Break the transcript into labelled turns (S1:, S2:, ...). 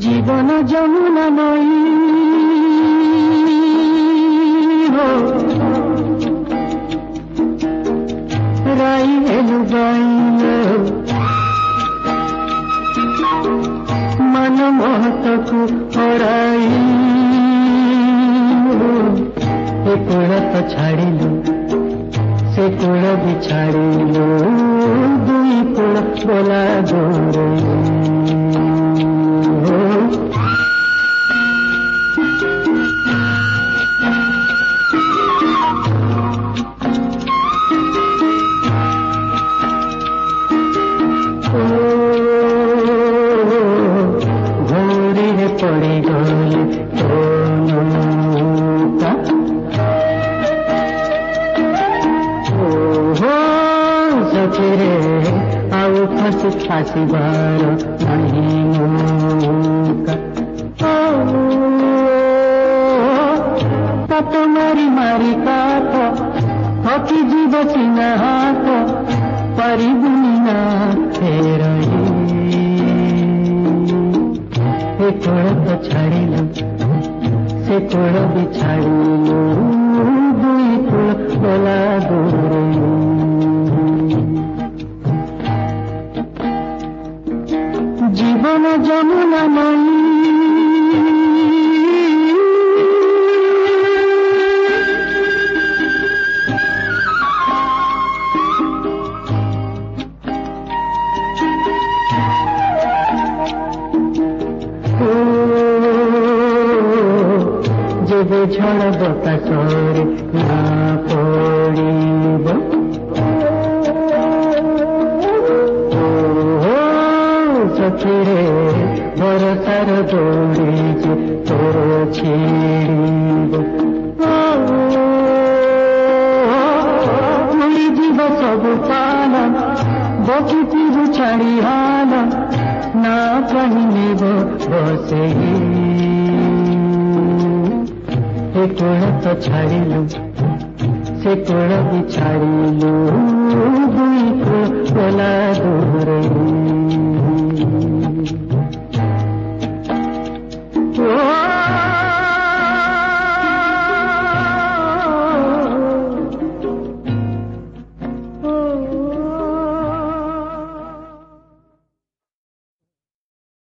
S1: জীবন যমুনা নই রাই এলু গাইলো মন মোহতকু হরাই এ কূল তো ছাড়িলু से कूल भी छाड़िलु दुई कूल बोला गोरे घोरी रे पड़ी गई सचरे आओ फस खासी बार नहीं मौका तो मारी मारी काट हकी जीव सिना हाथ परी बुना फेर ए कोड़ तो छाड़िलु से कोड़ भी छाड़िलु दुई कुल बोला दूरे জীবন যমুনা নই যেবে ঝড় বাতাসরে না পড়িব सखीरे बरसार दौड़ी जे तोर छेड़िब उड़ी जीव सब पाल बचितिर छाड़ी हाल ना कहिनेब बसे ए कूल तो छाड़िलु से कूल भी छाड़िलु दुई कूल बोला दूरे